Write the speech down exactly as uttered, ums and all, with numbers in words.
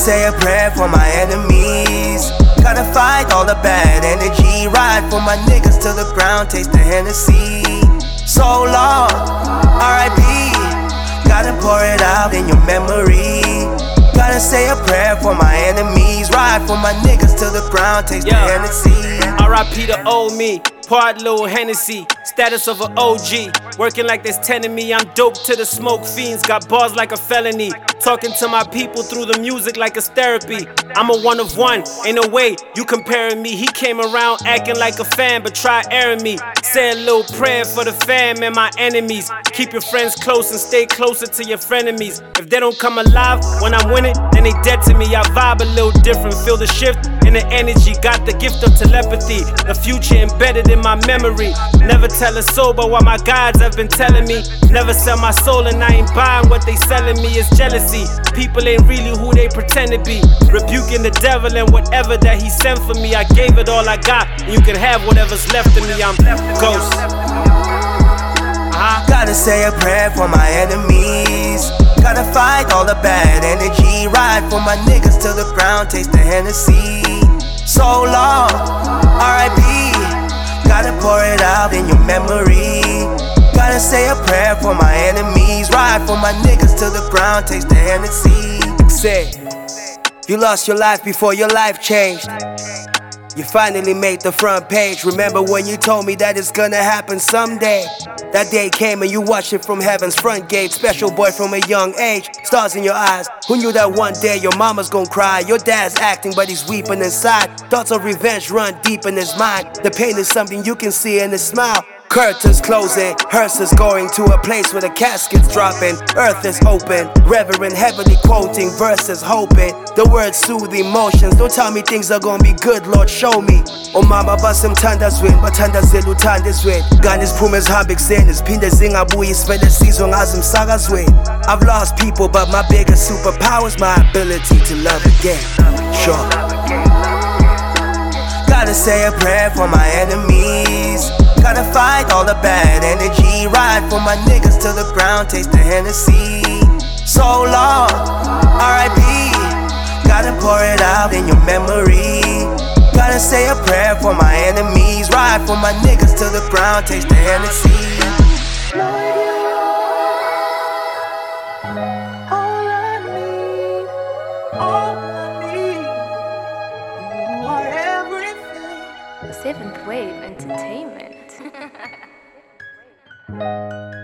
say a prayer for my enemies. Gotta fight all the bad energy. Ride for my niggas till the ground, taste the Hennessy. So long, R I P. Gotta pour it out in your memory. Gotta say a prayer for my enemies. Ride for my niggas till the ground, taste yeah. the Hennessy. R I P to old me, part little Hennessy. Status of an O G, working like there's ten of me. I'm dope to the smoke fiends, got bars like a felony. Talking to my people through the music like it's therapy. I'm a one of one, ain't no way you comparing me. He came around acting like a fan, but try airing me. Say a little prayer for the fam and my enemies. Keep your friends close and stay closer to your frenemies. If they don't come alive when I'm winning, then they dead to me. I vibe a little different, feel the shift in the energy. Got the gift of telepathy, the future embedded in my memory. Never tell a soul but what my guides have been telling me. Never sell my soul and I ain't buying what they selling me. It's jealousy, people ain't really who they pretend to be. Rebuking the devil and whatever that he sent for me. I gave it all I got, and you can have whatever's left of me. I'm Ghost. Uh-huh. Gotta say a prayer for my enemies. Gotta fight all the bad energy. Ride for my niggas till the ground, taste the Hennessy. So long, R I P. Gotta pour it out in your memory. Gotta say a prayer for my enemies. Ride for my niggas till the ground, taste the Hennessy. Say, you lost your life before your life changed. You finally made the front page. Remember when you told me that it's gonna happen someday? That day came and you watched it from heaven's front gate. Special boy from a young age, stars in your eyes. Who knew that one day your mama's gonna cry? Your dad's acting but he's weeping inside. Thoughts of revenge run deep in his mind. The pain is something you can see in his smile. Curtains closing, hearses going to a place where the casket's dropping. Earth is open, reverend heavily quoting verses, hoping the words soothe emotions. Don't tell me things are gonna be good, Lord, show me. Oh mama basim tandazwin, batandazela uthandizweni. Gani siphume ezihamba ekuseni, ziphinde zingabuyi isivele sizwe ngazo emsakazweni. I've lost people but my biggest superpower is my ability to love again. Sure. Gotta say a prayer for my enemies. Gotta fight all the bad energy. Ride for my niggas till the ground, taste the Hennessy. So long, R I P. Gotta pour it out in your memory. Gotta say a prayer for my enemies. Ride for my niggas till the ground, taste the Hennessy. All I need, all I need, you are everything. Seventh Wave Entertainment.